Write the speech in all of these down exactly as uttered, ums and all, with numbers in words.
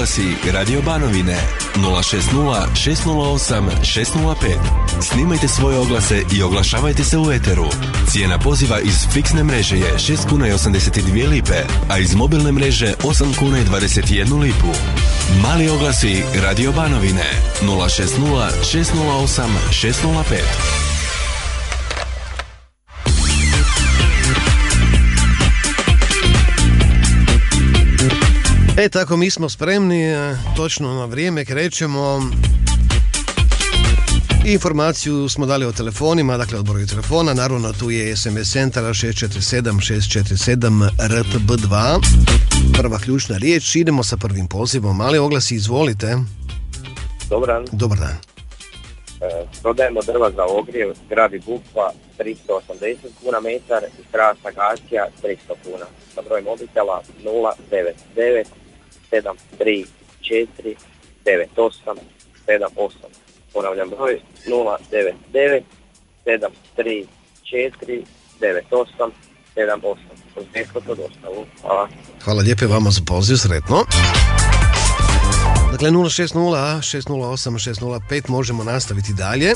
oglasi Radio Banovine nula šest nula šest nula osam šest nula pet. Snimajte svoje oglase i oglašavajte se u eteru. Cijena poziva iz fiksne mreže je šest kuna i osamdeset dvije lipe, a iz mobilne mreže osam kuna i dvadeset jednu lipu. Mali oglasi Radio Banovine nula šest nula šest nula osam šest nula pet. E tako, mi smo spremni, točno na vrijeme krećemo. Informaciju smo dali o telefonima, dakle od broju telefona, naravno tu je es em es centar šest četiri sedam šest četiri sedam er te be dva. Prva ključna riječ, idemo sa prvim pozivom. Mali oglasi, izvolite. Dobar dan. Dobar dan. E, prodajemo drva za ogrjev, grad i bukva tristo osamdeset kuna metar i strast akacija tristo kuna. Sa broj mobitela nula devet devet sedam tri četiri devet osam sedam osam. Ponavljam broj nula devet devet sedam tri četiri devet osam sedam osam. Uz besplatnu dostavu. Hvala. Hvala lijepo vama za poziv, sretno. Dakle, nula šest nula šest nula osam šest nula pet, možemo nastaviti dalje.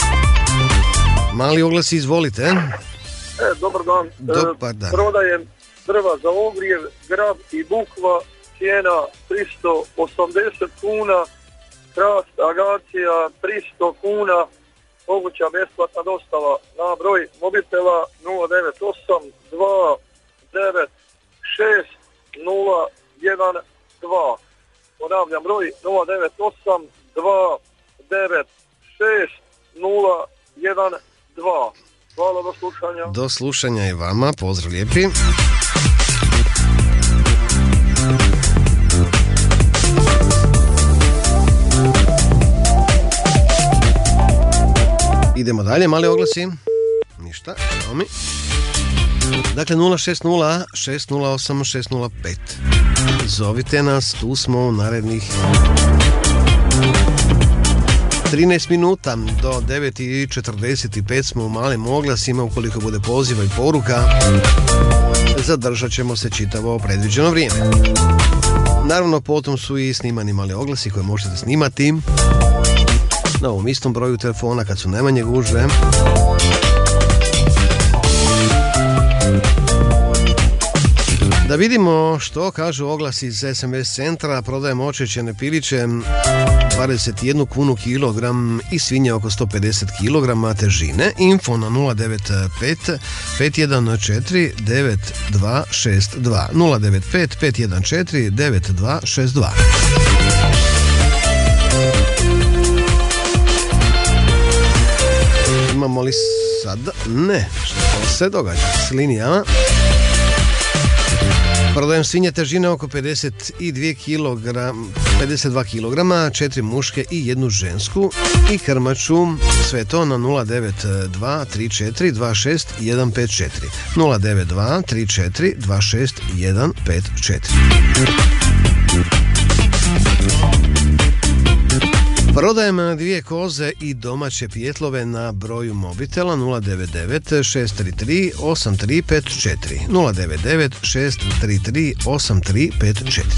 Mali oglasi, izvolite. E, dobar dan. Dobar dan. E, prodajem drva za ogrjev, grab i bukva, cijena tristo osamdeset kuna, hrast agacija tristo kuna, moguća besplatna dostava na broj mobitela nula devet osam dva devet šest nula jedan dva. Ponavljam broj nula devet osam dva devet šest nula jedan dva. Hvala, do slušanja. Do slušanja i vama, pozdrav lijepi. Idemo dalje, mali oglasi. Ništa, evo mi. Dakle, nula šest nula šest nula osam šest nula pet. Zovite nas, tu smo u narednih trinaest minuta do devet i četrdeset pet smo u malim oglasima. Ukoliko bude poziva i poruka, zadržat ćemo se čitavo predviđeno vrijeme. Naravno, potom su i snimani mali oglasi koje možete snimati na ovom istom broju telefona kad su najmanje gužve. Da vidimo što kažu oglasi iz es em es centra. Prodajemo očećene piliće dvadeset jednu kunu kilogram i svinje oko sto pedeset kilograma težine. Info na nula devet pet pet jedan četiri devet dva šest dva nula devet pet pet jedan četiri devet dva šest dva. Imamo li sad? Ne. Što se događa s linijama? Prodajem svinje težine oko pedeset dva kilograma, pedeset dva kilograma, četiri muške i jednu žensku i krmaču, sve to na nula devet dva tri četiri dva šest jedan pet četiri nula devet dva tri četiri dva šest jedan pet četiri. Prodajem dvije koze i domaće pijetlove na broju mobitela nula devet devet šest tri tri osam tri pet četiri nula devet devet šest tri tri osam tri pet četiri.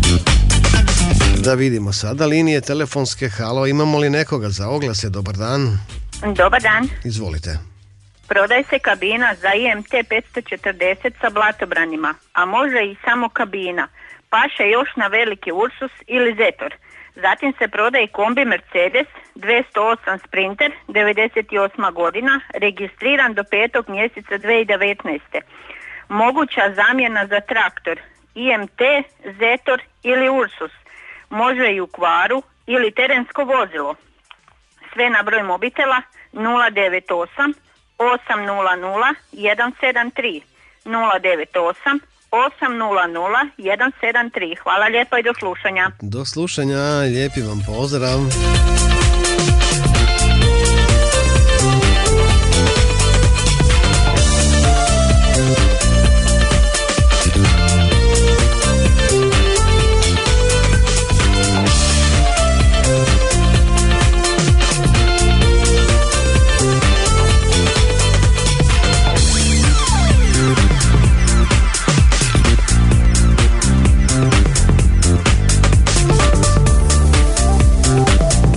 Da vidimo sada linije telefonske. Halo, imamo li nekoga za oglase? Dobar dan. Dobar dan. Izvolite. Prodaje se kabina za i em te petsto četrdeset sa blatobranima, a može i samo kabina. Paše još na veliki Ursus ili Zetor. Zatim se prodaje kombi Mercedes dvjesto osam Sprinter, devedeset osma godina, registriran do petog mjeseca dvije tisuće devetnaeste. Moguća zamjena za traktor i em te, Zetor ili Ursus. Može i u kvaru ili terensko vozilo. Sve na broj mobitela nula devet osam osam nula nula jedan sedam tri nula devet osam osam nula nula jedan sedam tri. Hvala lijepo i do slušanja. Do slušanja, lijepi vam pozdrav.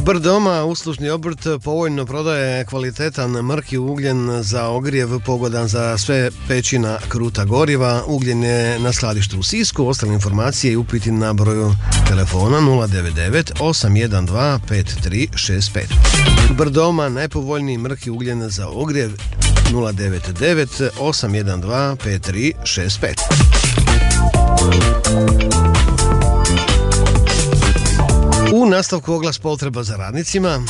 Brdoma, uslužni obrt, povoljno prodaje kvalitetan mrki ugljen za ogrijev pogodan za sve pećina kruta goriva. Ugljen je na skladištu u Sisku. Ostale informacije i upiti na broju telefona nula devet devet osam jedan dva pet tri šest pet. Brdoma, najpovoljniji mrki ugljen za ogrijev nula devet devet osam jedan dva pet tri šest pet. U nastavku oglas potreba za radnicima.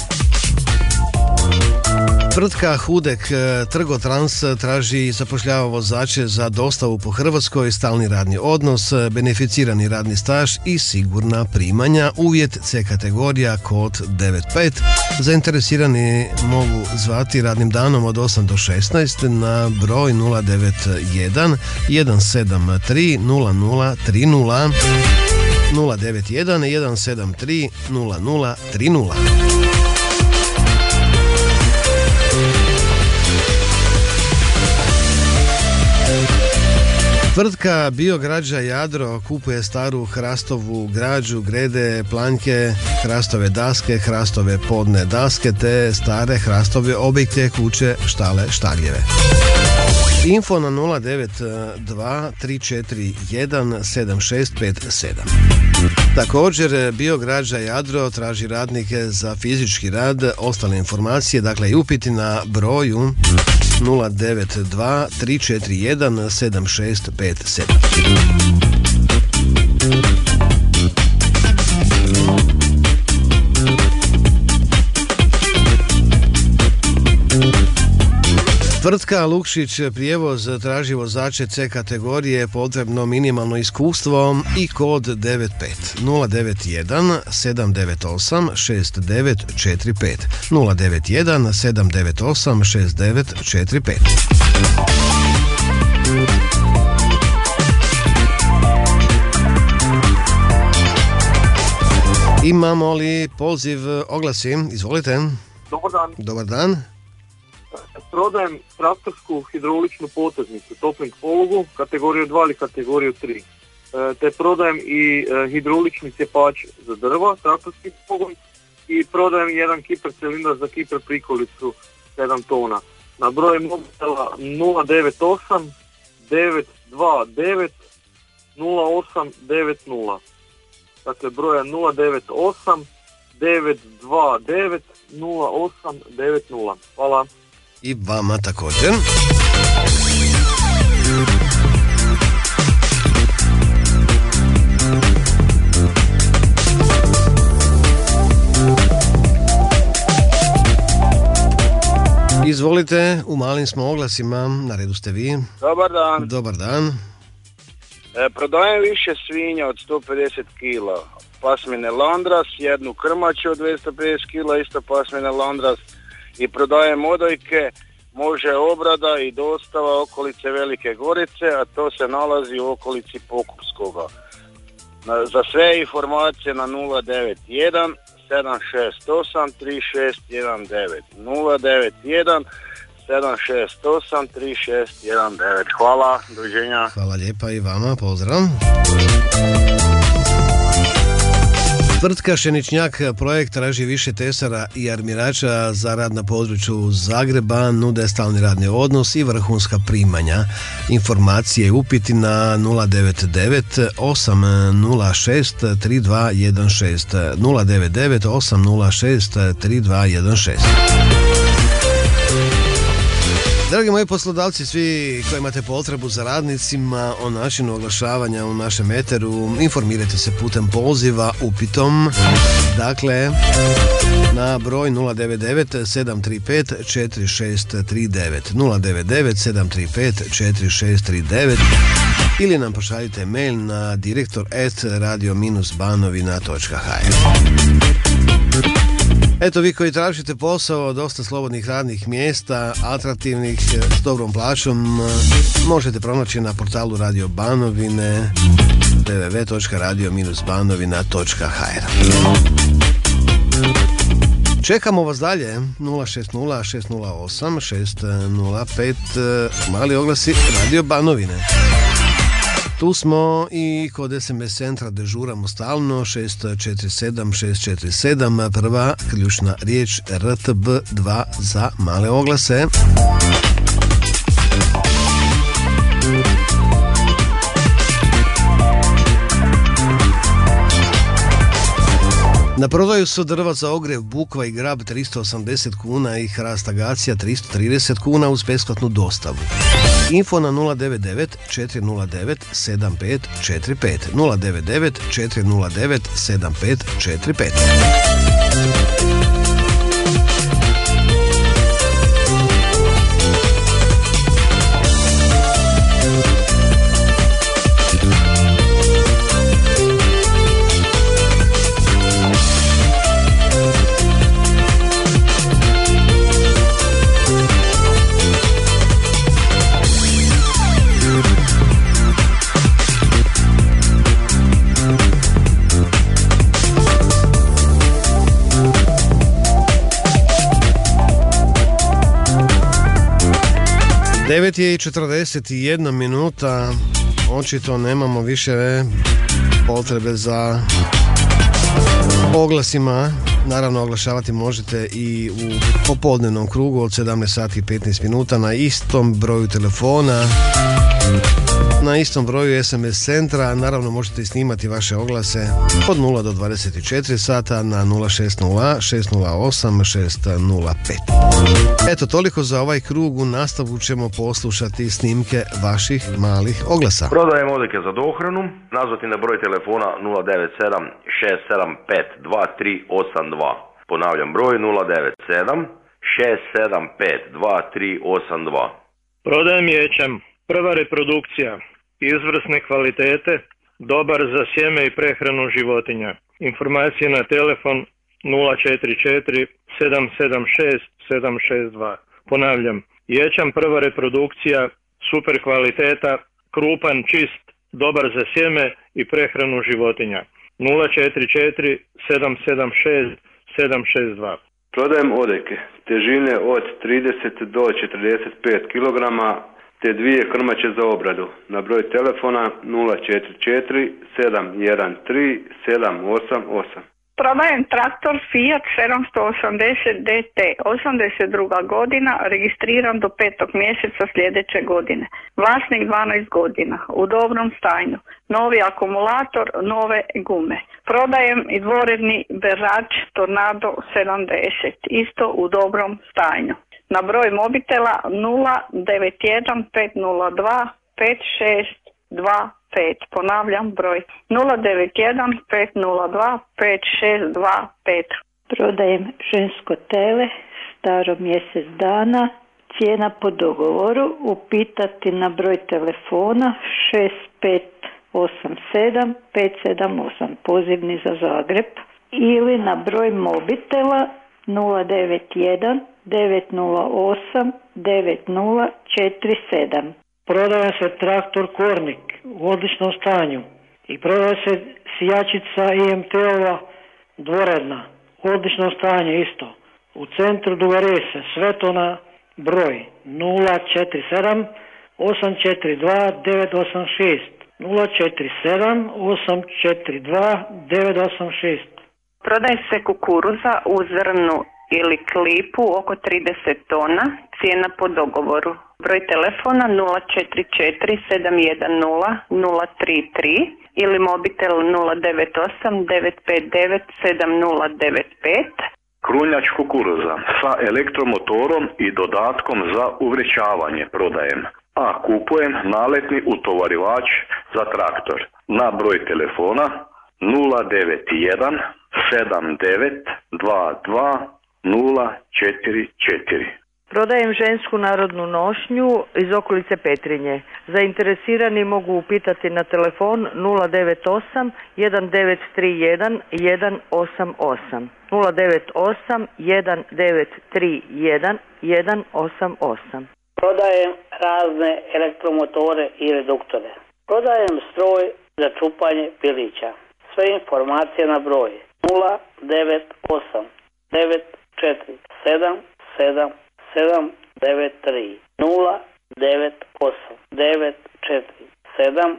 Tvrtka Hudek Trgotrans traži i zapošljava vozače za dostavu po Hrvatskoj, stalni radni odnos, beneficirani radni staž i sigurna primanja. Uvjet C kategorija, kod devet pet. Zainteresirani mogu zvati radnim danom od osam do šesnaest na broj nula devet jedan jedan sedam tri nula nula tri nula. nula devet jedan jedan sedam tri nula nula tri nula. Tvrtka Biograđa Jadro kupuje staru hrastovu građu, grede, planjke, hrastove daske, hrastove podne daske te stare hrastove objekte, kuće, štale, štagljeve. Info na nula devet dva tri četiri jedan sedam šest pet sedam. Također Biograđa Jadro traži radnike za fizički rad. Ostale informacije, dakle i upiti na broju nula devet dva tri četiri jedan sedam šest pet sedam. Tvrtka Lukšić prijevoz traži vozače C kategorije, potrebno minimalno iskustvo i kod devet pet nula devet jedan sedam devet osam šest devet četiri pet nula devet jedan sedam devet osam šest devet četiri pet. Imamo li poziv oglasi? Izvolite. Dobar dan. Dobar dan. Prodajem traktorsku hidrauličnu poteznicu, topling polugu, kategoriju dva ili kategoriju tri. E, te prodajem i e, hidraulični cjepač za drva, traktorski pogon, i prodajem jedan kiper cilindar za kiper prikolicu sedam tona. Na broj mobitela nula devet osam devet dva devet nula osam devet nula. Dakle, broja nula devet osam devet dva devet nula osam devet nula. Hvala. I vama također. Izvolite, u malim smo oglasima, na redu ste vi. Dobar dan. Dobar dan. E, prodajem više svinja od sto pedeset kila, pasmine Landras, jednu krmaču od dvjesto pedeset kila, isto pasmine Landras, i prodajem odojke, može obrada i dostava okolice Velike Gorice, a to se nalazi u okolici Pokupskoga. Na, za sve informacije na nula devet jedan sedam šest osam tri šest jedan devet nula devet jedan sedam šest osam tri šest jedan devet. Hvala, doviđenja. Hvala lijepa i vama, pozdrav. Tvrtka Šeničnjak projekt traži više tesara i armirača za rad na području Zagreba, nude stalni radni odnos i vrhunska primanja. Informacije i upiti na nula devet devet osam nula šest tri dva jedan šest nula devet devet osam nula šest tri dva jedan šest. Dragi moji poslodavci, svi koji imate potrebu za radnicima o načinu oglašavanja u našem eteru, informirajte se putem poziva upitom, dakle na broj nula devet devet sedam tri pet četiri šest tri devet nula devet devet sedam tri pet četiri šest tri devet ili nam pošaljite mail na direktor at radio banovina točka h r. Eto, vi koji tražite posao, dosta slobodnih radnih mjesta, atraktivnih, s dobrom plaćom, možete pronaći na portalu Radio Banovine w w w točka radio banovina točka h r. Čekamo vas dalje, nula šest nula šest nula osam šest nula pet, mali oglasi Radio Banovine. Tu smo i kod S M S centra dežuramo stalno šest četiri sedam šest četiri sedam, prva ključna riječ R T B dva za male oglase. Na prodaju su drva za ogrjev bukva i grab tristo osamdeset kuna i hrast agacija tristo trideset kuna uz besplatnu dostavu. Info na nula devet devet četiri nula devet sedam pet četiri pet nula devet devet četiri nula devet sedam pet četiri pet. devet je i četrdeset jedna minuta, očito nemamo više potrebe za oglasima. Naravno, oglašavati možete i u popodnevnom krugu od sedamnaest sati i petnaest minuta na istom broju telefona, na istom broju S M S centra. Naravno, možete i snimati vaše oglase od nula do dvadeset četiri sata na nula šest nula šest nula osam šest nula pet. Eto, toliko za ovaj krug. U nastavu ćemo poslušati snimke vaših malih oglasa. Prodajem odjeke za dohranu. Nazvati na broj telefona nula devet sedam šest sedam pet dva tri osam dva. Ponavljam broj nula devet sedam šest sedam pet dva tri osam dva. Prodajem ječam. Prva reprodukcija. Izvrsne kvalitete. Dobar za sjeme i prehranu životinja. Informacije na telefon nula četiri četiri sedam sedam šest sedam šest dva. Ponavljam, ječam prva reprodukcija, super kvaliteta, krupan, čist, dobar za sjeme i prehranu životinja. nula četiri četiri sedam sedam šest sedam šest dva. Prodajem odjeke težine od trideset do četrdeset pet kilograma te dvije krmače za obradu. Na broj telefona nula četiri četiri sedam jedan tri sedam osam osam. Prodajem traktor Fiat sedamsto osamdeset D T, osamdeset druga godina, registriran do petog mjeseca sljedeće godine. Vlasnik dvanaest godina, u dobrom stanju. Novi akumulator, nove gume. Prodajem i dvoredni berač Tornado sedamdeset, isto u dobrom stanju. Na broj mobitela nula devet jedan pet nula dva pet šest dva pet. Ponavljam broj nula devet jedan pet nula dva pet šest dva pet. Prodajem žensko tele, staro mjesec dana, cijena po dogovoru, upitati na broj telefona šest pet osam sedam pet sedam osam, pozivni za Zagreb, ili na broj mobitela nula devet jedan devet nula osam devet nula četiri sedam. Prodaje se traktor Kornik u odličnom stanju i prodaje se sijačica I M T-ova dvoredna u odličnom stanju isto. U centru Duge Rese, sve to na broj nula četiri sedam osam četiri dva devet osam šest nula četiri sedam osam četiri dva devet osam šest. Prodaje se kukuruza u zrnu ili klipu oko trideset tona, cijena po dogovoru. Broj telefona nula četiri četiri sedam jedan nula nula tri tri ili mobitel nula devet osam devet pet devet sedam nula devet pet. Krunjač kukuruza sa elektromotorom i dodatkom za uvrećavanje prodajem. A kupujem naletni utovarivač za traktor na broj telefona nula devet jedan sedam devet dva dva nula četiri četiri. Prodajem žensku narodnu nošnju iz okolice Petrinje. Zainteresirani mogu upitati na telefon nula devet osam jedan devet tri jedan jedan osam osam nula devet osam jedan devet tri jedan jedan osam osam. Prodajem razne elektromotore i reduktore. Prodajem stroj za čupanje pilića. Sve informacije na broj nula devet osam devet četiri sedam sedam sedam devet tri nula devet osam devet četiri sedam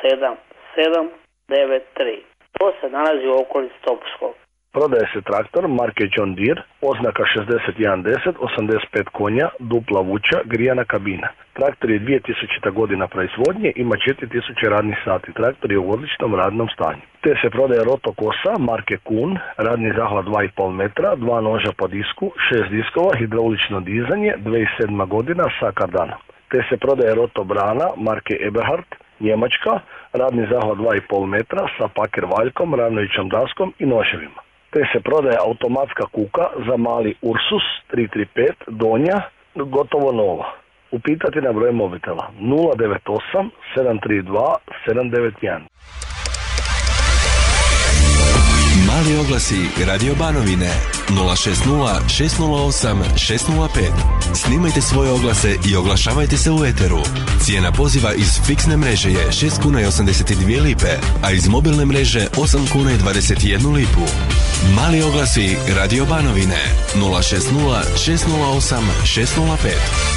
sedam sedam devet tri. To se nalazi u okolici Topuskog. Prodaje se traktor marke John Deere, oznaka šezdeset jedan deset, osamdeset pet konja, dupla vuča, grijana kabina. Traktor je dvije tisućita godina proizvodnje, ima četiri tisuće radnih sati. Traktor je u odličnom radnom stanju. Te se prodaje rotokosa marke Kuhn, radni zahvat dva i pol metra, dva noža po disku, šest diskova, hidraulično dizanje, dvije tisuće sedma godina sa kardanom. Te se prodaje rotobrana marke Eberhard, Njemačka, radni zahvat dva i pol metra sa paker valjkom, ravnovićom daskom i noževima. Te se prodaje automatska kuka za mali Ursus tri tri pet donja, gotovo nova. Upitati na broj mobitela nula devet osam sedam tri dva sedam devet jedan. Mali oglasi Radio Banovine nula šest nula šest nula osam šest nula pet. Snimajte svoje oglase i oglašavajte se u eteru. Cijena poziva iz fiksne mreže je šest kuna i osamdeset dvije lipe, a iz mobilne mreže osam kuna i dvadeset jednu lipu. Mali oglasi Radio Banovine nula šest nula šest nula osam šest nula pet.